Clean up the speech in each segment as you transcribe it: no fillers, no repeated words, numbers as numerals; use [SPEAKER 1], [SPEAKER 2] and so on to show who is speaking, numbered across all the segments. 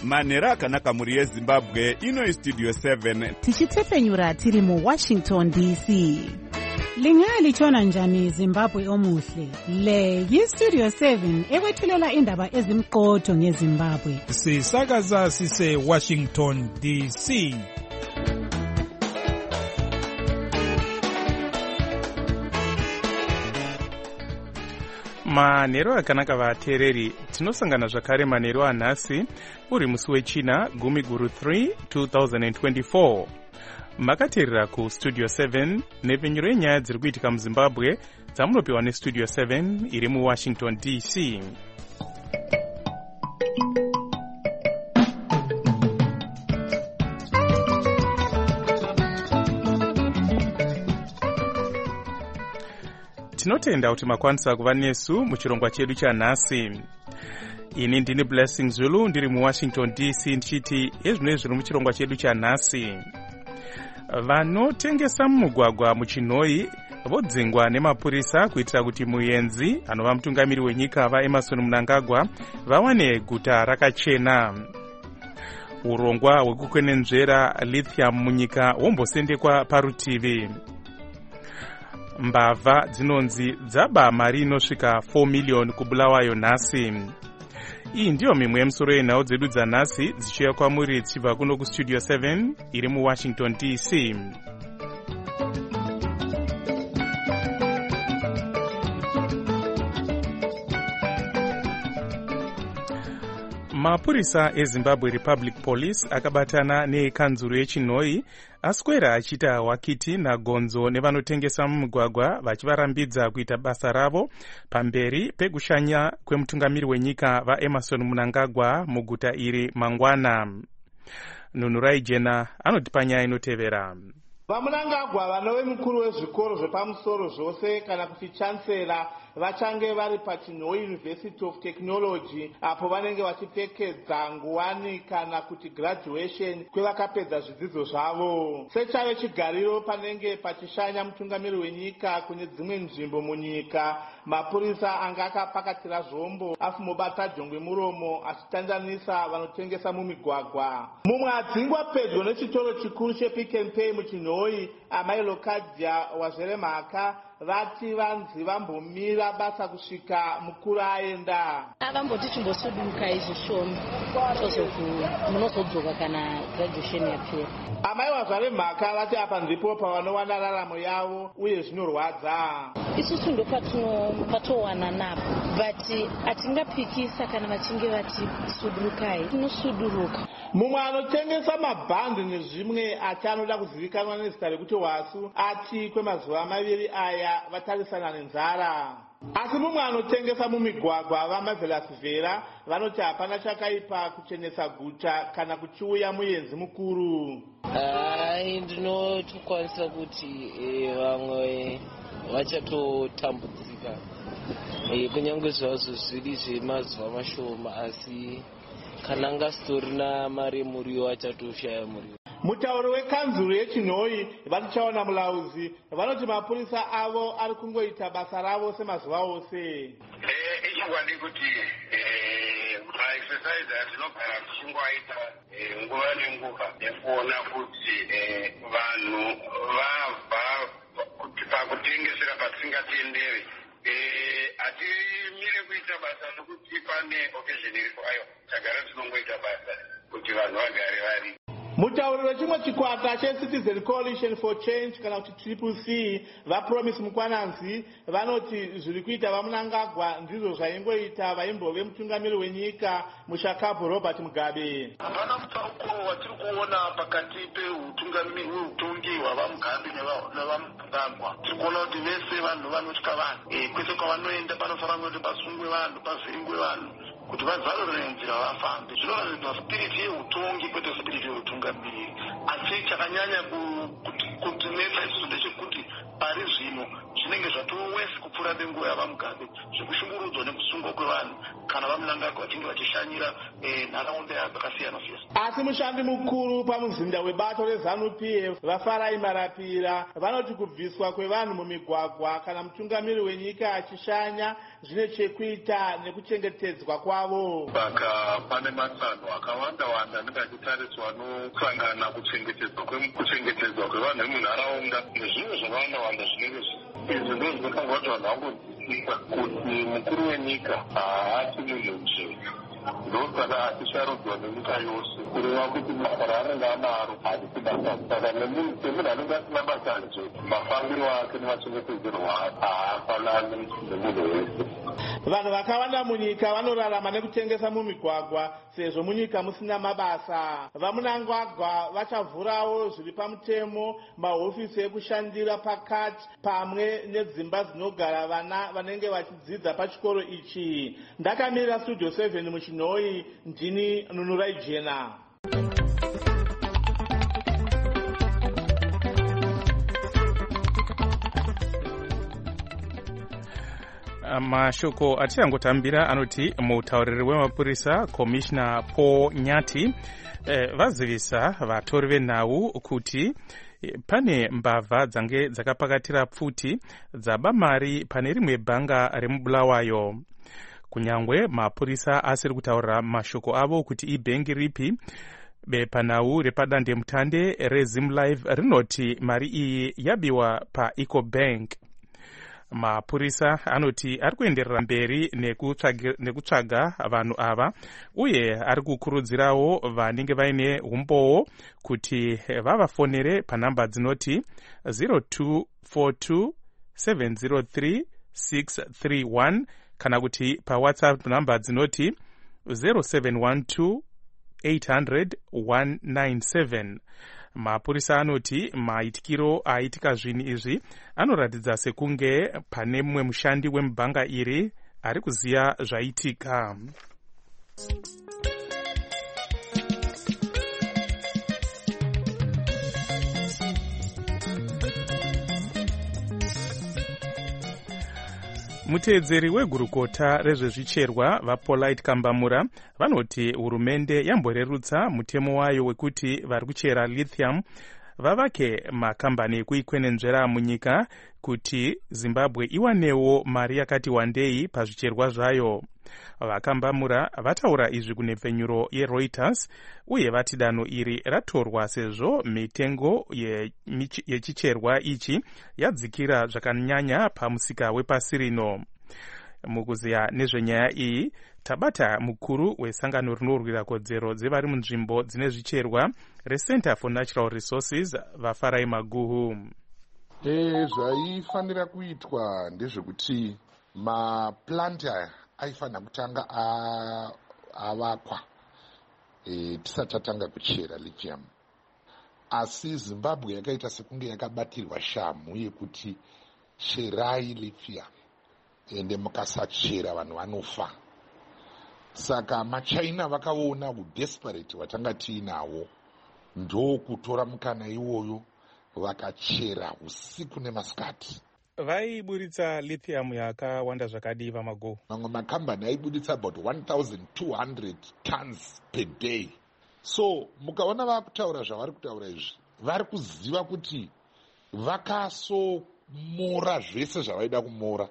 [SPEAKER 1] manhero akanaka mhuri yezimbabwe. Ino Studio 7
[SPEAKER 2] tichitepfenyura tiri muWashington DC.
[SPEAKER 3] Lingalitshona njani Zimbabwe omuhle? Le yiStudio 7 ekwethulela indaba ezimqotho ngeZimbabwe.
[SPEAKER 4] Sisakaza sise Washington DC.
[SPEAKER 5] Manhero akanaka vateereri, tinosangana zvakare manhero anhasi uri musi wechina 10/3 2024. Makateerera kuStudio 7 nepfenyuro yenyaya dziri kuitika muZimbabwe dzamunopiwa neStudio 7 iri muWashington DC. Tinotenda kuti makwanisa kuva nesu muchirongwa chedu chanhasi. Ini ndini Blessing Zulu ndiri muWashington DC ndichiti ezvino zviri muchirongwa chedu chanhasi. Vanotengesa mumugwagwa muChinoi vodzingwa nemapurisa kuitira kuti muenzi anova mutungamiri wenyika vaEmmerson Mnangagwa vawane guta rakachena. Urongwa hwekukwenenzvera lithium munyika wombosendekwa parutivi. Mbavha dzinonzi dzaba mari inosvika 4 million kubulawayo nhasi. Iyi ndiyo mimwe yemusoro yenhau dzedu dzanhasi dzichiuya kwamuri dzichibva kuno kuStudio 7 iri muWashington DC. Mapurisa eZimbabwe Republic Police akabatana nekanzuru yeChinoi aswera achita wakiti nagonzo nevanotengesa mumugwagwa vachivarambidza kuita basa ravo pamberi pekushanya kwemutungamiri wenyika vaEmmerson Mnangagwa muguta iri mangwana. Nunurai Jena anotipa nyaya inotevera.
[SPEAKER 6] VaMnangagwa vanove mukuru wezvikoro zvepamusoro zvose kana kuti chancellor vachange vari paChinoi University of Technology apo vanenge vachipfekedza nguwani kana kuti graduation kwevakapedza zvidzidzo zvavo. Sechave chigariro panenge pachishanya mutungamiri wenyika kune dzimwe nzvimbo munyika, mapurisa anga akapakatira zvombo afumobata jongwe muromo achitandanisa vanotengesa mumigwagwa. Mumwe adzingwa pedyo nechitoro chikuru chePick n Pay muChinoi, Amai Lokadia wazere mhaka vati vanzi vambomira basa kusvika mukuru aenda.
[SPEAKER 7] Vamboti chimbosuduka izvo shoma munozodzoka kana graduation yapera.
[SPEAKER 6] Amai wazare mhaka vati apa ndipo pavanowana raramo yavo uye zvinorwadza.
[SPEAKER 7] Isusu ndo patowana napo, but atingapikisa kana vachinge vati sudurukai, tinosuduruka.
[SPEAKER 6] Mumwe anotengesa mabhandi nezvimwe ati anoda kuzivikanwa nezita rekuti Wasu ati kwemazuva maviri aya vatarisana nenzara. Asi mumwe anotengesa mumigwagwa vaMarvelous Vera vanoti hapana chakaipa kuchenesa guta kana kuchiuya muenzi mukuru.
[SPEAKER 8] Ndinotokwanisa kuti vamwe vachatotambudzika kunyange zvazvo zviri zvemazuva mashoma, asi kana ngastorina mari muriwo achatoshaya muriwo.
[SPEAKER 6] Mutauri wekanzuru yeChinoi vatichaona mulauzi vanoti mapurisa avo ari kungoita basa ravo semazuva ose.
[SPEAKER 9] Ichingwadi kuti maexercise atinogara tichingoaita nguva nenguva nekuona kuti vanhu vabva kuti pakutengesera patingatendere. Hatimire kuita basa nokuti pane occasion iripo, ayo tagara tinongoita basa kuti vanhu vagare vari.
[SPEAKER 6] Mutauri wechimwe chikwata cheCitizen Coalition for Change kana kuti CCC vaPromise Mukwananzi vanoti zviri kuita vaMnangagwa ndizvo zvaingoita vaimbove mutungamiri wenyika muShakapu Robert Mugabe.
[SPEAKER 10] Hapana mutsauko watiri kuona pakati peutongi hwavaMugabe nevaMnangagwa. Tiri kuona kuti vese vanhu vanotya vanhu, kwese kwavanoenda panofanira kuti pasungwe vanhu, pavhiringwe vanhu kuti vazarure nzira vafambe. Zvinoratidza spiriti yeutongi kwete spiriti yeutungamiri. Asi chakanyanya kutinetsa isusu ndechekuti pari zvino zvinenge zvatowesi kupfuura nenguva yavaMugabe, zvekushungurudzwa nekusungwa kwevanhu kana vamunangagwa vachinge vachishanyira nharaunda dzakasiyana-siyana.
[SPEAKER 6] Asi mushandi mukuru pamuzinda webato reZANU-PF vaFarai Marapira vanoti kubviswa kwevanhu mumigwagwa kana mutungamiri wenyika achishanya zvine chekuita nekuchengetedzwa kwavo.
[SPEAKER 9] Saka pane matsano akawanda-wanda anenge achitariswa anosangana kuchengetedzwa kwevanhu vemunharaunda nezvimwe zvakawanda-wanda zvinenge izvi ndo zvinofanga kuti vanhu vangodzisisa kuti mukuru wenyika haasi munhu nje ndosaka achisharudzwa nenyika yose kureva kuti basa raanenge anaro harisi basa. Saka semunhu anenge asina basa nje mafambiro ake nemachengetedzerwo haafanani nemunhu wese.
[SPEAKER 6] Vanhu vakawanda munyika vanorarama nekutengesa mumigwagwa sezvo munyika musina mabasa. Vamunangagwa vachavhurawo zviri pamutemo mahofisi ekushandira pakati pamwe nedzimba dzinogara vana vanenge vachidzidza pachikoro ichi. Ndakamirira Studio 7 muChinoi, ndini Nunurai Jena.
[SPEAKER 5] Mashoko atichangotamira anoti mutauriri wemapurisa Commissioner Paul Nyati vazivisa vatori venhau kuti pane mbavha dzange dzakapakatira pfuti dzaba mari pane rimwe bhanga remubulawayo. Kunyangwe mapurisa asiri kutaura mashoko avo kuti ibhengi ripi, bepanhau repadandemutande reZimlife rinoti mari iyi yabiwa paEcobank. Mapurisa anoti ari kuenderera mberi nekutsvaga vanhu ava uye ari kukurudzirawo vanenge vaine umboo kuti vavafonere panhamba dzinoti 0242 703 631 kana kuti paWhatsApp nhamba dzinoti 0712 800 197. Mapurisa anoti maitikiro aitika zvinhu izvi anoratidza sekunge pane mumwe mushandi wemubhanga iri ari kuziya zvaitika. Muteedzeri wegurukota rezvezvicherwa vaPolite Kambamura vanoti hurumende yamborerutsa mutemo wayo wekuti vari kuchera lithium vavake makambani ekuikwenenzvera munyika kuti Zimbabwe iwanewo mari yakati wandei pazvicherwa zvayo. Vakambamura vataura izvi kunhepfenyuro yeReuters uye vati danho iri ratorwa sezvo mitengo yechicherwa ichi yadzikira zvakanyanya pamusika wepasi rino. Mukuziya nezvenyaya iyi tabata mukuru wesangano rinorwira kodzero dzevari munzvimbo dzine zvicherwa reCenter for Natural Resources vaFarai Maguhu.
[SPEAKER 11] Zvaifanira kuitwa ndezvekuti maplanti aya aifanira kutanga avakwa tisati tatanga kuchera lithium. Asi Zimbabwe yakaita sekunge yakabatirwa shamhu yekuti cherai lithium ende mukasachera vanhu vanofa. Saka maChina vakaona udesperate watanga tiinawo ndokutora mukana iwoyo vakachera usiku nemasikati.
[SPEAKER 5] Vaiburitsa lithium yakawanda zvakadii vaMaguhu?
[SPEAKER 11] Mamwe makambani aibuditsa about 1200 tons per day. So mukaona vakutaura zvavari kutaura izvi vari kuziva kuti vakasomora zvese zvavaida kumora.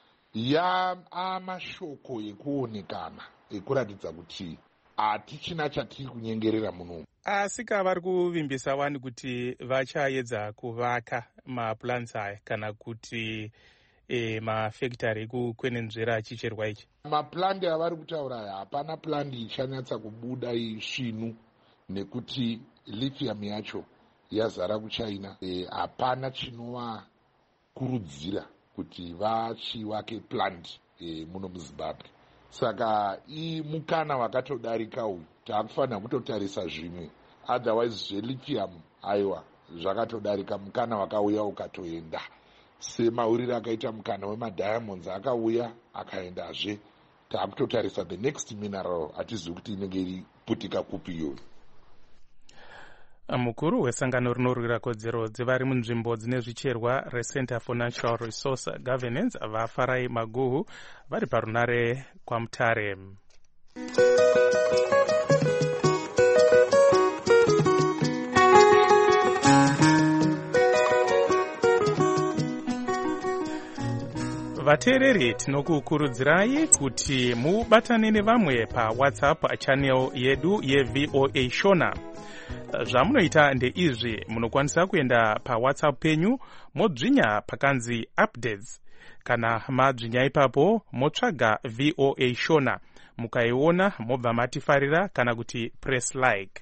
[SPEAKER 11] Amashoko ekuonekana ekuratidza kuti hatichina chatiri kunyengerera muno.
[SPEAKER 5] Asika vari kuvimbisa wani kuti vachaedza kuvaka maplants aya kana kuti mafactory ekukwenenzvera chicherwa ichi.
[SPEAKER 11] Maplandi avari kutaura aya hapana plandi ichanyatsa kubuda svinu nekuti lithium yacho yazara kuChina. Hapana chinovakurudzira kuti vachivake plant muno muZimbabwe. Saka mukana wakatodarika uyu taakufanira kutotarisa zvimwe. Otherwise zvelithium aiwa zvakatodarika, mukana wakauya ukatoenda. Semauriro akaita mukana wemadiamonds akauya akaendazve. Taakutotarisa the next mineral hatizivi kuti inenge iri putika kupi iyoyo.
[SPEAKER 5] mukuru wesangano rinorwira kodzero dzevari munzvimbo dzine zvicherwa reCenter for Natural Resource Governance vafarai Maguhu vari parunare kwaMutare. Vateereri tinokukurudzirai kuti mubatane nevamwe paWhatsApp channel yedu yeVOA Shona. Zvamunoita ndeizvi: munokwanisa kuenda paWhatsApp penyu modzvinya pakanzi updates. Kana madzvinya ipapo motsvaga VOA Shona, mukaiona mobva matifarira kana kuti press like.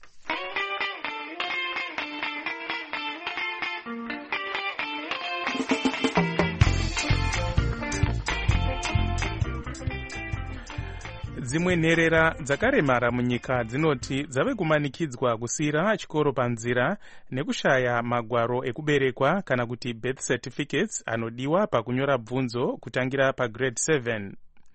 [SPEAKER 5] Dzimwe nherera dzakaremara munyika dzinoti dzave kumanikidzwa kusiyira chikoro panzira nekushaya magwaro ekuberekwa kana kuti birth certificates anodiwa pakunyora bvunzo kutangira pagrade 7.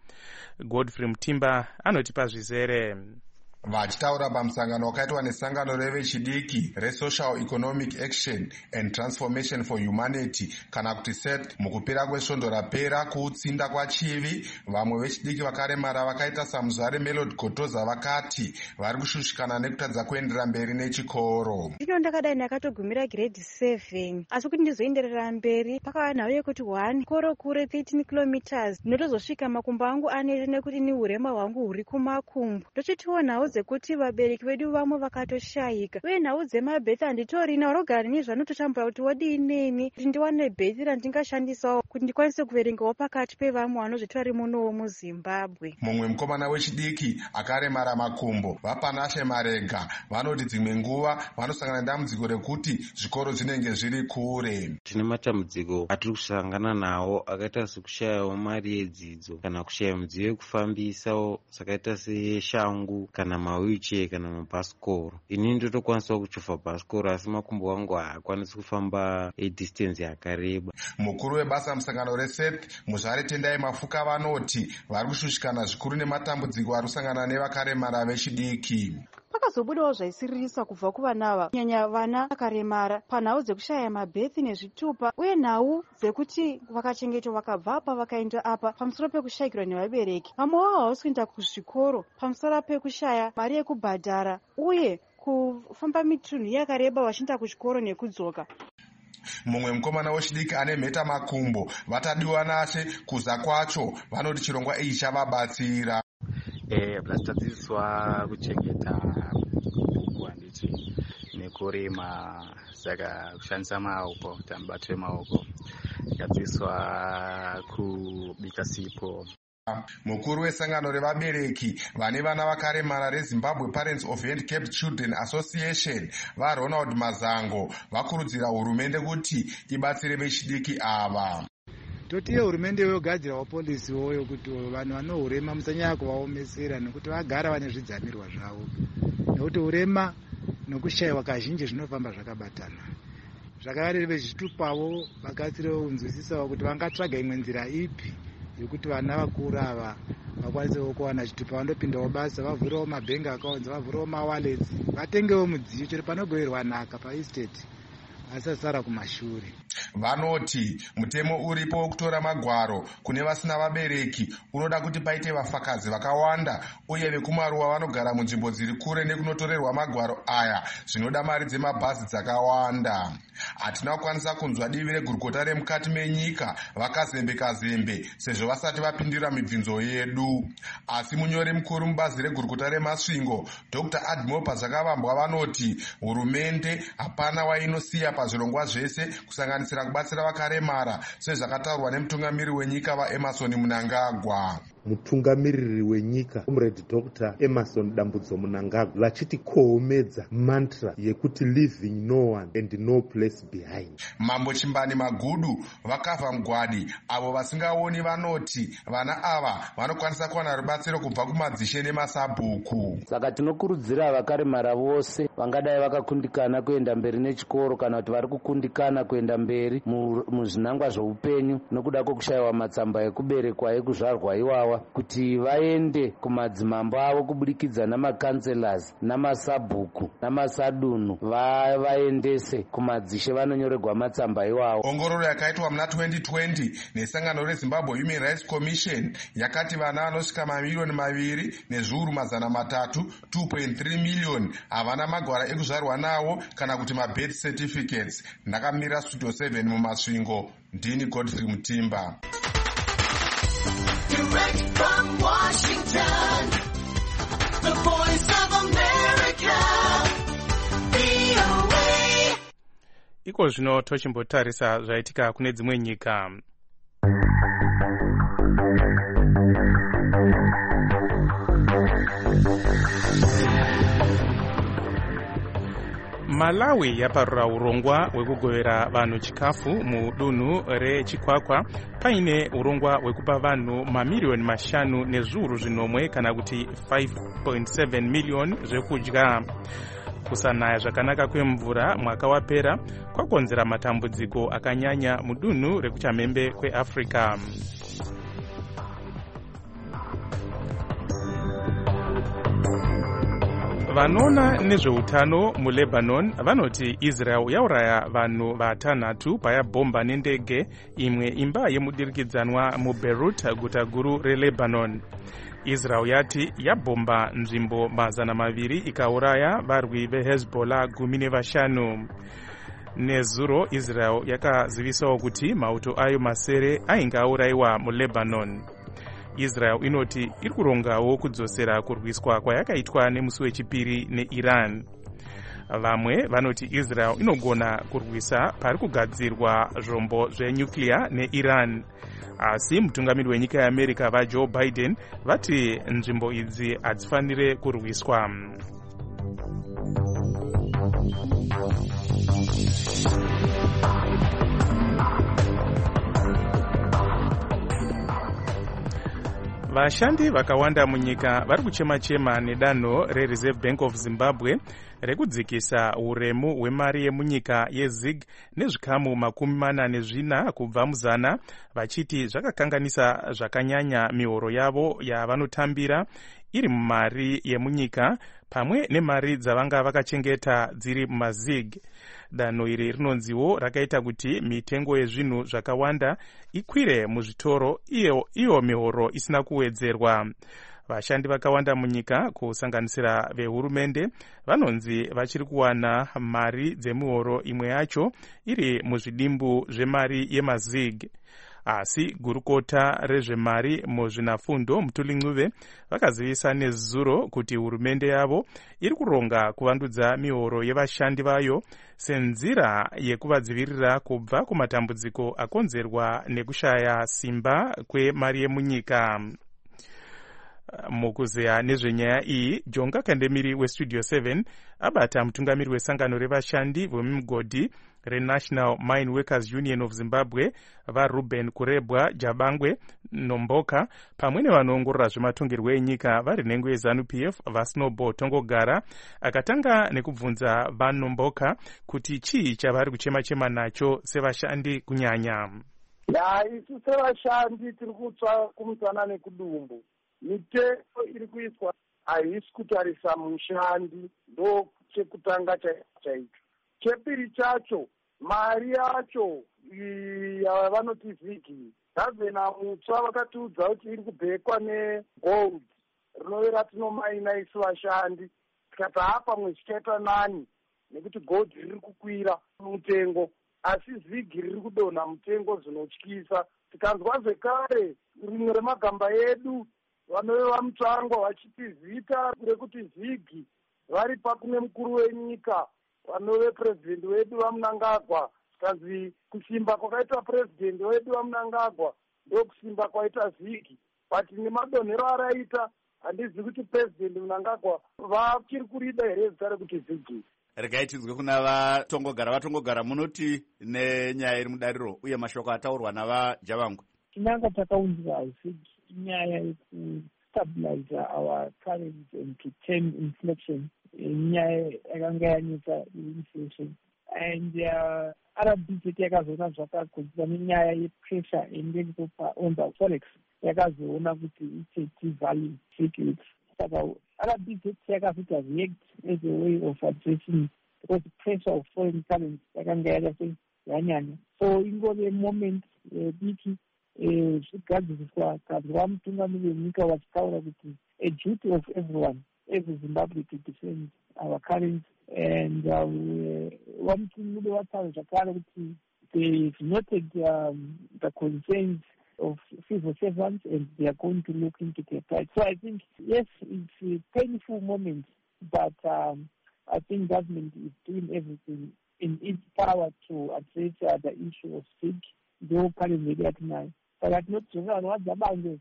[SPEAKER 5] Godfrey Mutimba anotipa zvizere.
[SPEAKER 12] Vachitaura pamusangano wakaitwa nesangano revechidiki reSocial Economic Action and Transformation for Humanity kana kuti SET mukupera kwesvondo rapera kuutsinda kwachivi, vamwe vechidiki vakaremara vakaita saMuzare Melody Gotoza vakati vari kushushikana nekutadza kuenderera mberi nechikoro.
[SPEAKER 13] Zvino ndakadai ndakatogumira grade 7 asi kuti ndizoenderera mberi pakava nhau yekuti 1 koro kure 13 kilometers ndinotozosvika makumbo angu anere nekuti ni urema hwangu huri kumakumbo. Ndochitiwo nhau dzekuti vabereki vedu vamwe vakatoshayika uye nhau dzemabhethi handitorina rogara nezvanototambura kuti wadinini kuti ndiwane bhethi randingashandisawo kuti ndikwanise kuverengawo pakati pevamwe vanozvitori munowo muZimbabwe.
[SPEAKER 12] Mumwe mukomana wechidiki akaremara makumbo vapanashe Marega vanoti dzimwe nguva vanosangana nedambudziko rekuti zvikoro zvinenge zviri kure.
[SPEAKER 14] Tine matambudziko atiri kusangana nawo akaita sekushayawo mari yedzidzo kana kushaya midziyo yekufambisawo sakaita seshangu kana mawheelchair kana mabhasikoro. Ini ndotokwanisa kuchofa bhasikoro asi makumbo angu haakwanisi kufamba distance yakareba.
[SPEAKER 12] Mukuru webasa musangano reSET Muzvare Tendai Mafuka vanoti vari kushushikana zvikuru nematambudziko ari kusangana nevakaremara vechidiki.
[SPEAKER 13] Pakazobudawo zvaisiririsa kubva kuvana ava kunyanya vana vakaremara panhau dzekushaya mabhethi nezvitupa uye nhau dzekuti vakachengetwa vakabva apa vakaenda apa pamusoro pekushayikirwa nevabereki. Vamwe vavo havasi kuenda kuzvikoro pamusoro pekushaya mari yekubhadhara uye kufamba mitunhu yakareba vachienda kuchikoro nekudzoka.
[SPEAKER 12] Mumwe mukomana wechidiki ane mheta makumbo vatadiwa nashe kuza kwacho vanoti chirongwa ichi chavabatsira.
[SPEAKER 15] Tadziswa kuchengeta bhuku handiti nekurima saka kushandisa maoko tambato emaoko tadziswa kubika sipo.
[SPEAKER 12] Mukuru wesangano revabereki vane vana vakaremara reZimbabwe Parents of Handicapped Children Association vaRonald Mazango vakurudzira hurumende kuti ibatsire vechidiki ava.
[SPEAKER 16] Totiye hurumende yogadzirawo polisi woyo kuti vanhu vanohurema musanyanya kuvaomesera nekuti vagara vane zvidzamirwa zvavo nekuti urema nokushayiwa kazhinji zvinofamba zvakabatana. Zvakare vechitupawo vakatsirewo kunzwisisawo kuti vangatsvaga imwe nzira ipi yekuti vana vakuru ava vakwanisewo kuwana chitupa vandopindawo basa vavhurewo mabhengi accounts vavhurewo mawallets vatengewo mudziyo chero panogoverwa nhaka paestate asasara kumashure.
[SPEAKER 12] Vanoti mutemo uripo wekutora magwaro kune vasina vabereki unoda kuti paite vafakazi vakawanda uye vekumaruwa vanogara munzvimbo dziri kure nekunotorerwa magwaro aya zvinoda mari dzemabhazi dzakawanda. Hatina kukwanisa kunzwa divi regurukota remukati menyika vakazembe sezvo vasati vapindira mibvunzo yedu. Asi munyori mukuru mubazi regurukota remasvingo Dr. Admo Pazvakavambwa vanoti hurumende hapana wainosiya pazvirongwa zvese kusanganisira kubatsira vakaremara sezvakataurwa nemutungamiri wenyika vaEmerson Mnangagwa.
[SPEAKER 17] Mutungamiriri wenyika Comrade Dr. Emerson Dambudzo Mnangagwa vachiti kohomedza mantra yekuti leaving no one and no place behind.
[SPEAKER 12] Mambo Chimbani Magudu vakavha mugwadi avo vasingaoni vanoti vana ava vanokwanisa kuwana rubatsiro kubva kumadzishe nemasabhuku.
[SPEAKER 18] Saka tinokurudzira vakaremara vose vangadai vakakundikana kuenda mberi nechikoro kana kuti vari kukundikana kuenda mberi muzvinangwa zveupenyu nokuda kwokushayiwa matsamba ekuberekwa ekuzvarwa iwawa ava kuti vaende kumadzimambo avo kubudikidza namakanselas namasabhuku namasadunu vaendese kumadzishe vanonyorerwa matsamba iwawo.
[SPEAKER 12] Ongororo yakaitwa muna 2020 nesangano reZimbabwe Human Rights Commission yakati vana vanosvika mamiliyoni 2 nezviuru 300 2.3 miliyoni havana magwara ekuzvarwa nawo kana kuti mabirth certificates. Ndakamira Studio 7 mumasvingo. Ndini Godfrey Mutimba.
[SPEAKER 19] Direct from Washington, the voice of America, VOA.
[SPEAKER 5] Iko zvino tochimbotarisa zvaitika kune dzimwe nyika. Malawi yaparura urongwa hwekugovera vanhu chikafu mudunhu rechikwakwa paine urongwa hwekupa vanhu mamiliyoni 5 nezviuru zvinomwe kana kuti 5.7 miliyoni zvekudya. Kusanaya zvakanaka kwemvura mwaka wapera kwakonzera matambudziko akanyanya mudunhu rekuchamhembe kweAfrica. Vanoona nezveutano muLebanon vanoti Israel yauraya vanhu 6 payabhomba nendege imwe imba yemudirikidzanwa muBeirut, guta guru reLebanon. Israel yati yabhomba nzvimbo 200 ikauraya varwi veHezbollah 15. Nezuro Israel yakazivisawo kuti mauto ayo masere ainge aurayiwa muLebanon. Israel inoti iri kurongawo kudzosera kurwiswa kwayakaitwa nemusi wechipiri neIran. Vamwe vanoti Israel inogona kurwisa pari kugadzirwa zvombo zvenyuklia neIran. Asi mutungamiri wenyika yeAmerica vaJoe Biden vati nzvimbo idzi hadzifanire kurwiswa. Vashandi vakawanda munyika vari kuchema-chema nedanho reReserve Bank of Zimbabwe rekudzikisa uremu hwemari yemunyika yeZig nezvikamu 44 kubva muzana, vachiti zvakakanganisa zvakanyanya mihoro yavo yavanotambira iri mumari yemunyika pamwe nemari dzavanga vakachengeta dziri mumaZig. Danho iri rinonziwo rakaita kuti mitengo yezvinhu zvakawanda ikwire muzvitoro, iyo mihoro isina kuwedzerwa. Vashandi vakawanda munyika kusanganisira vehurumende vanonzi vachiri kuwana mari dzemihoro imwe yacho iri muzvidimbu zvemari yemaZig. Asi gurukota rezvemari muzvinafundo Mutuli vakazivisa nezuro kuti hurumende yavo iri kuronga kuvandudza mihoro yevashandi vayo senzira yekuvadzivirira kubva kumatambudziko akonzerwa nekushaya simba kwemari yemunyika. Mukuzeya nezvenyaya iyi, Jonga Kandemiri weStudio 7 abata mutungamiri wesangano revashandi vemigodhi reNational Mine Workers Union of Zimbabwe vaRuben Kurebwa Jabangwe Nomboka pamwe nevanoongorora zvematongerwo enyika vari nhengo yeZANU-PF vaSnowball Tongogara, akatanga nekubvunza vaNomboka kuti chii chavari kuchema-chema nacho sevashandi kunyanya.
[SPEAKER 20] Isu sevashandi tiri kutsva kumusana nekudumbu. Mitengo iri kuiswa haisi kutarisa mushandi, ndo chekutanga chaicho. Chepiri chacho, mari yacho yavanoti zigi, gavhena mutsva vakatiudza kuti iri kubhekwa negold rinove ratinomaina isu vashandi. Tikati hapamwe zvichaita nani nekuti gold riri kukwira mutengo, asi zigi riri kudonha mutengo zvinotyisa. Tikanzwa zvekare rimwe remagamba edu vanove vamutsvangwa vachiti zita rekuti zigi vari pakune mukuru wenyika vanove president wedu vaMnangagwa, kanzi kusimba kwakaita president wedu vaMnangagwa ndo kusimba kwaita zigi, but nemadonhero araita handizi kuti president Mnangagwa vachiri kurida here zita rekuti zigi.
[SPEAKER 21] Regai tinzwe kuna vatongogara munoti nenyaya iri mudariro uye mashoko ataurwa navaJabangwe.
[SPEAKER 22] Tinanga takaunzwa zigi inyaya yekustabilize our currency and to tame inflation, inyaya yakanga yanetsa inflation, and RBC yakazona zvakagudzwa nenyaya yepressure inenge on the forex. yakazoona kuti itsetivalue security. Saka Arabic yakafita react as a way of addressing because the pressure of foreign currency yakanga yakaseyanyanya. So ingove moment diki zvigadziriswa kabva mutungamiri wenyika vachitaura kuti a duty of everyone every Zimbabwe to defend our currency, and vamutungamiri vataura zvakare kuti they've noted the concerns of civil servants and they are going to look into their plight. So I think, yes, it's a painful moment, but I think government is doing everything in its power to address the issue of sick. Though currently tonight, but at not what the bank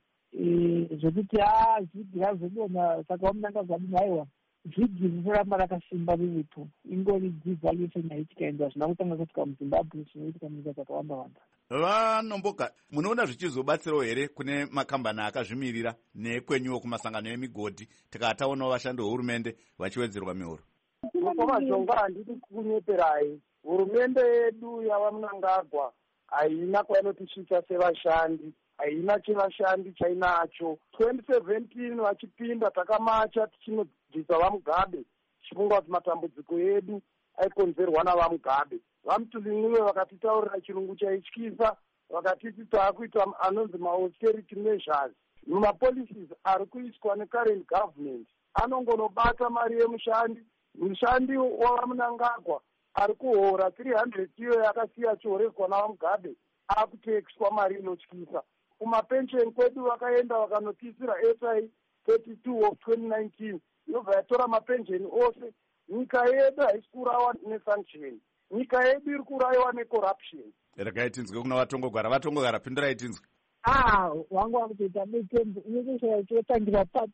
[SPEAKER 22] zvokuti zvigira zvodona saka vamunanga zvadinaiwa zvidzivura rakasimba riripo ingori devaluation yaitika ende hazvina kutanga kusvika muzimbabwe zvinoitika munyika dzakawanda-wanda.
[SPEAKER 21] Vanomboka, munoona zvichizobatsirawo here kune makambani akazvimirira nekwenyuwo kumasangano emigodhi tikataonawo vashandi vehurumende vachiwedzerwa mihoro?
[SPEAKER 20] Komazhonga handidi kunyeperai. Hurumende yedu yavamunangagwa haina kwainotisvitsa sevashandi, haina chevashandi chainacho. 2017 vachipinda takamacha tichinobvisa vamugabe tichifunga kuti matambudziko edu aikonzerwa navamugabe. Vamutulin'iwe vakatitaurira chirungu chaityisa, vakatiti taakuita anonzi ma-austerity measures. Mumapolicies ari kuiswa necurrent government anongonobata mari yemushandi. Mushandi wavamunangagwa ari kuhora 300 iyo yakasiya chihoreswa navamugabe akutekiswa mari inotyisa. Kumapensheni kwedu vakaenda vakanotisira SI 32 of 2019 yobva yatora mapensheni ose. Nyika yedu haisi kurawa nesanction, nyika yedu iri kuraiwa necorruption.
[SPEAKER 21] Regai tinzwe kuna vatongogara pindurai tinzwe.
[SPEAKER 22] Wangu wakutoita mitembo inokushaya chotangira pati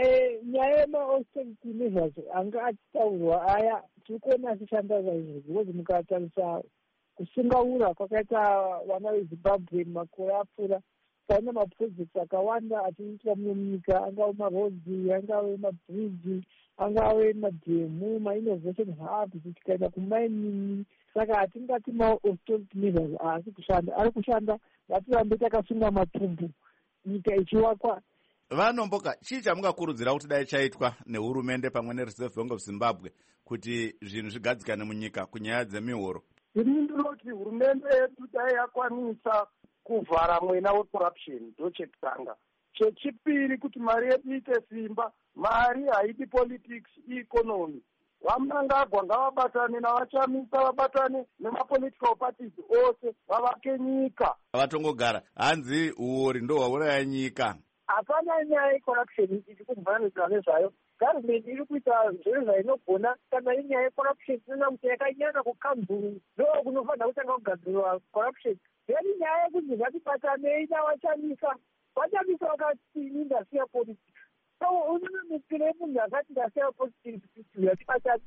[SPEAKER 22] nyaya yema-austerity measures anga achitaurwa aya tiri kuona achishanda saizvo because mukatarisa kusungaura kwakaita vana vezimbabwe makore apfuura taona maprojects akawanda achiitwa mune munyika, angave marodzi, angave mabridge, angave madhemu, mainnovation hubs, tikaenda kumining. Saka hatingati ma-austerity measures haasi kushanda, ari kushanda. Ngatirambe takasunga matumbu nyika ichiwakwa.
[SPEAKER 21] Vanomboka, chii chamungakurudzira kuti dai chaitwa nehurumende pamwe neReserve Bank of Zimbabwe kuti zvinhu zvigadzikane munyika kunyaya dzemihoro?
[SPEAKER 20] Ini ndinoti hurumende yedu dai yakwanisa kuvhara mwena wecorruption, ndochekutanga. Chechipiri kuti mari yedu ite simba, mari haidi politics, economy. Vamunangagwa ngavabatane navachamisa, vabatane nemapolitical parties ose vavake nyika.
[SPEAKER 21] Vatongogara hanzi uori ndo hwauraya nyika.
[SPEAKER 22] Hapana nyaya yecorruption iri kumhanidzwa nezvayo. Government iri kuita zviro zvainogona. Kana inyaya yecorruption inoona kuti yakanyanya kukamburu ndo kunofanira kutanga kugadzirwa corruption. Veri nyaya yekuti ngatibatanei navachamisa, vachamisa vakati ndasiya politics. So unoona mukire munhu akati ndasiya politics yatibatani.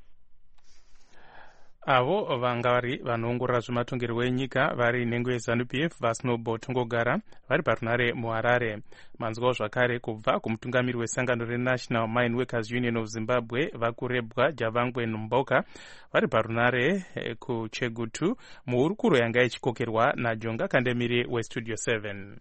[SPEAKER 5] Avo vanga vari vanoongorora zvematongerwo enyika vari nhengo yeZANU-PF vaSnowball Tongogara vari parunare muHarare. Manzwawo zvakare kubva kumutungamiri wesangano reNational Mine Workers Union of Zimbabwe vakurebwa Javangwe Nomboka vari parunare kuChegutu muhurukuro yanga ichikokerwa naJonga Kandemiri weStudio 7.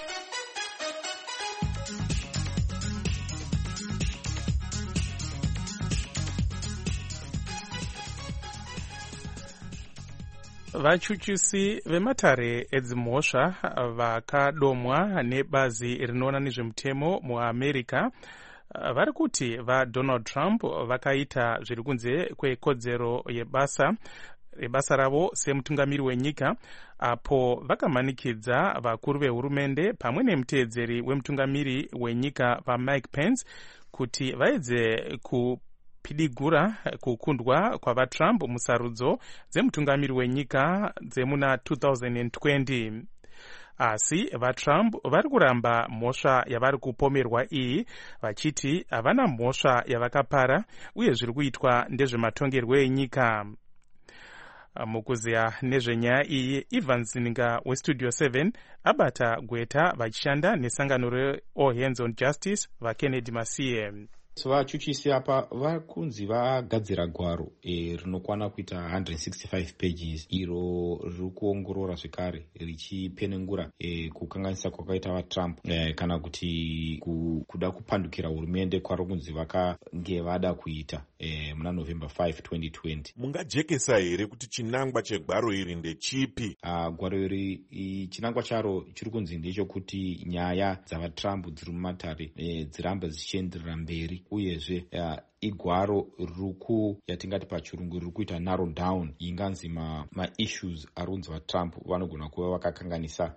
[SPEAKER 5] Vachuchisi vematare edzimhosva vakadomwa nebazi rinoona nezvemutemo muAmerica vari kuti vaDonald Trump vakaita zviri kunze kwekodzero yebasa ravo semutungamiri wenyika, apo vakamanikidza vakuru vehurumende pamwe nemuteedzeri wemutungamiri wenyika vaMike Pence kuti vaedze pidigura kukundwa kwavaTrump musarudzo dzemutungamiri wenyika dzemuna 2020. Asi vaTrump vari kuramba mhosva yavari kupomerwa iyi, vachiti havana mhosva yavakapara uye zviri kuitwa ndezvematongerwo enyika. Mukuziya nezvenyaya iyi, Ivan Zininga weStudio 7 abata gweta vachishanda nesangano reAll Hands on Justice vaKennedy Masiye.
[SPEAKER 1] vachuchisi apa vakunzi vagadzira gwaro rinokwana kuita 165 pages iro riri kuongorora zvekare richipenengura kukanganisa kwakaita vatrump kana kuti kuda kupandukira hurumende kwari kunzi vakange vada kuita muna November 5 2020.
[SPEAKER 2] Mungajekesa here kuti chinangwa chegwaro iri ndechipi?
[SPEAKER 1] Gwaro iri chinangwa charo chiri kunzi ndechekuti nyaya dzavatrump dziri mumatare dzirambe dzichienderera mberi, uyezve igwaro yatingati pachirungu riri kuita narrow down inganzi maissues arunzi vatrump vanogona kuva vakakanganisa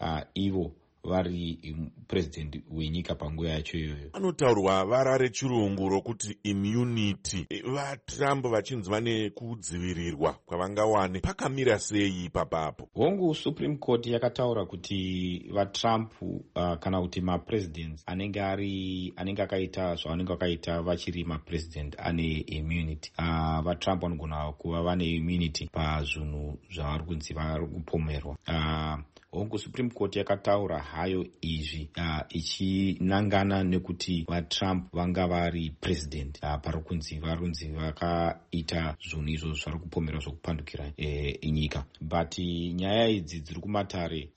[SPEAKER 1] ivo vari president wenyika panguva yacho iyoyo.
[SPEAKER 2] Anotaurwa vara rechirungu rokuti immunity. VaTrump vachinzi vane kudzivirirwa kwavangawane. Pakamira sei ipapapo?
[SPEAKER 1] Hongu Supreme Court yakataura kuti vaTrump kana kuti mapresidents anenge akaita zvavanenge vakaita vachiri mapresident ane immunity. VaTrump vanogona kuva vane immunity pazvinhu zvavari kunzi vari kupomerwa. Hongu Supreme Court yakataura hayo izvi ichinangana nekuti vaTrump vanga vari president pari kunzi varunzi vakaita zvinhu izvo zvari kupomera zvokupandukira nyika. But nyaya idzi dziri kumatare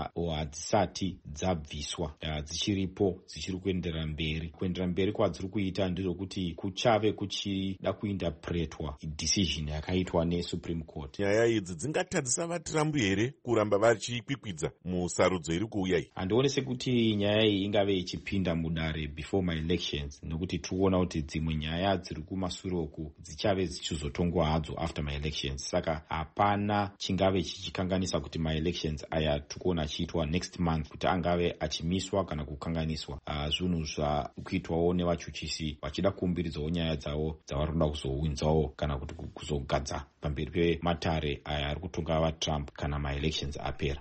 [SPEAKER 1] hadzisati dzabviswa, dzichiripo dzichiri kuenderera mberi. Kuenderera mberi kwadziri kuita ndezvokuti kuchave kuchida kuinterpretwa decision yakaitwa neSupreme Court.
[SPEAKER 2] Nyaya idzi dzingatadzisa vaTrump here kuramba vachikwikwidza musarudzo iri kuuya iyi?
[SPEAKER 1] Handioni sekuti nyaya iyi ingave ichipinda mudare before my elections, nokuti tikuona kuti dzimwe nyaya dziri kumashure uku dzichave dzichizotongwa hadzo after my elections. Saka hapana chingave chichikanganisa kuti my elections aya tikuona achiitwa next month kuti angave achimiswa kana kukanganiswa. Zvinhu zvakuitwawo nevachuchisi vachida kuumbiridzawo nyaya dzavo dzavari kuda kuzowinzawo kana kuti kuzogadza pamberi pematare aya ari kutonga vaTrump kana my elections apera.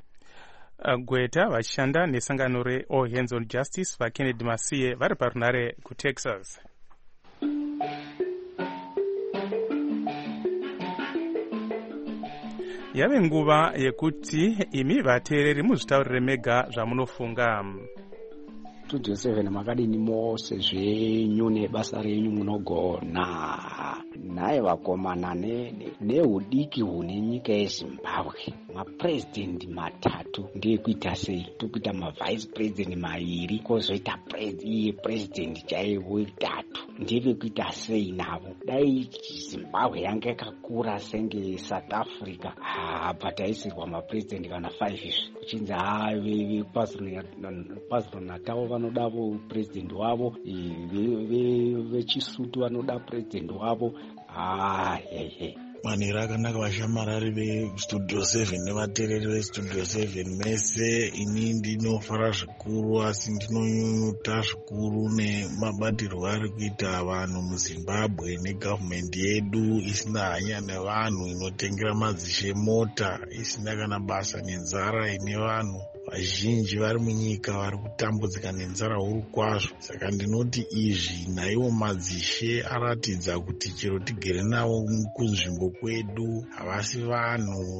[SPEAKER 5] Gweta vachishanda nesangano reAll Hands on Justice vaKennedy Masiye vari parunare kuTexas. Yave nguva yekuti imi vateereri muzvitaurire mega zvamunofunga.
[SPEAKER 23] Studio 7 makadini mose zvenyu nebasa renyu munogona. Naye vakomana neudiki hune nyika yeZimbabwe, mapresident matatu ndekuita sei? Tokuita mavice president mairi kozoita president chaiwo tatu, ndevekuita sei navo? Dai Zimbabwe yange yakakura senge South Africa, pataisirwa mapresident kana 5 izvi kuchinzi vePaZulu Natal vanodavo president wavo, veChisutu vanoda president wavo.
[SPEAKER 24] Manhero akanaka vashamarari veStudio 7 nevateereri veStudio 7 mese. Ini ndinofara zvikuru asi ndinonyunyuta zvikuru nemabatirwo ari kuita vanhu muZimbabwe negavhumendi yedu isina hanya nevanhu, inotengera madzishe mota, isina kana basa nenzara ine vanhu vazhinji vari munyika vari kutambudzika nenzara huru kwazvo. Saka ndinoti izvi naiwo madzishe aratidza kuti chero tigere navo kunzvimbo kwedu havasi vanhu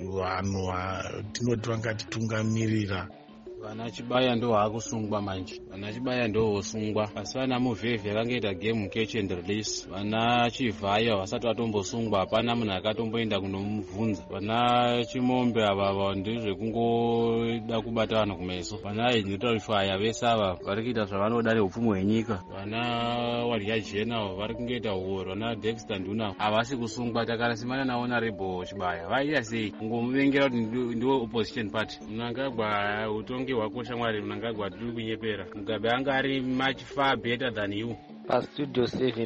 [SPEAKER 24] tinoti vangatitungamirira.
[SPEAKER 25] Vana Chibaya ndo hakusungwa manje, vana Chibaya ndo hosungwa, asi vana Muvhevhe akangoita game catch and release. Vana Chivhaya vasati vatombosungwa, hapana munhu akatomboenda kunomubvunza. Vana Chimombe ava ndezvekungoda kubata vanhu kumeso. Vana Inotarishwaya vese ava vari kuita zvavanoda neupfumi hwenyika. Vana Wadya Jena vari kungoita uoro. Vana Dexter Nduna havasi kusungwa. Takarasimana nawo naRebo Chibaya vaita sei? Kungomuvengera kuti ndiwo opposition party. Mnangagwa utongi wakosha Mwari, Mnangagwa tiri kunyepera. Mugabe anga ari much far better than you.
[SPEAKER 26] paStudio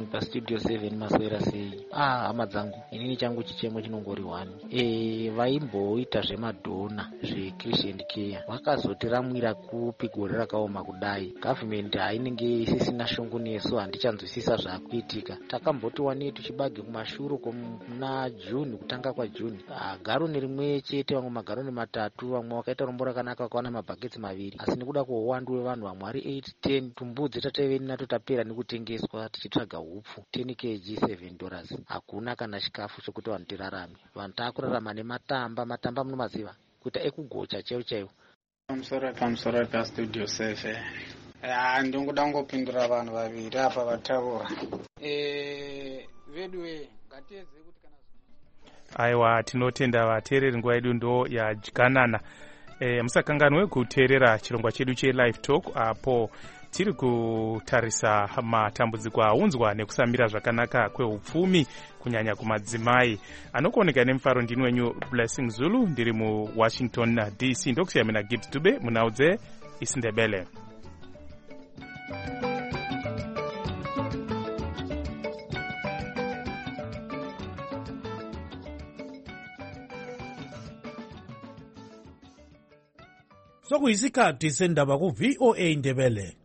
[SPEAKER 26] 7 maswera sei? Hama dzangu, inini changu chichemo chinongori 1. Vaimboita zvemadhona zveChristian Care vakazotiramwira kupi gore rakaoma kudai. Government hainenge isisina shungu nesu, handichanzwisisa zvakuitika. Takamboti wanei tuchibage kumashuro kuna June, kutanga kwa June. Garoni rimwe chete, vamwe magaroni matatu, vamwe wakaita rombo rakanaka vakawana mabhaketsi 2. Asi nekuda kweuwandu hwevanhu vamwe ari 8-10 tumbudzi tateveni nato tapera nekutengeswa tichitsvaga hupfu 10 kg $7. Hakuna kana chikafu chokuti vanhu tirarame. Vanhu taakurarama nematamba munomaziva kuita ekugocha chaiwo.
[SPEAKER 27] Kamsora kaStudio 7.
[SPEAKER 3] ndingoda kungopindura vanhu vaviri apa vataura vedwe ngatiedze kuti
[SPEAKER 5] aiwa tinotenda vateereri nguva yedu ndo yadyanana. Musakanganwe kuteerera chirongwa chedu chelive talk apo tiri kutarisa matambudziko aunzwa nekusamira zvakanaka kweupfumi kunyanya kumadzimai. Anokuoneka nemufaro ndini wenyu Blessing Zulu, ndiri muWashington DC. Ndokusiya mina Gibbs Dube munaudze isiNdebele.
[SPEAKER 4] Sokuyisikhathi sendaba ku VOA Ndebele.